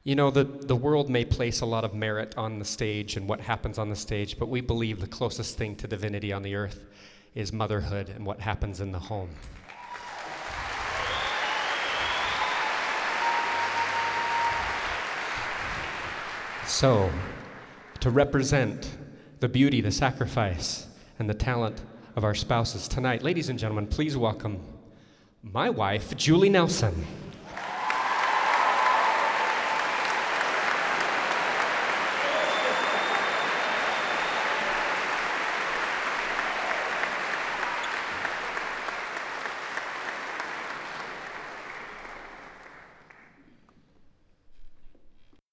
You know, the world may place a lot of merit on the stage and what happens on the stage, but we believe the closest thing to divinity on the earth is motherhood and what happens in the home. So, to represent the beauty, the sacrifice, and the talent of our spouses tonight, ladies and gentlemen, please welcome my wife, Julie Nelson.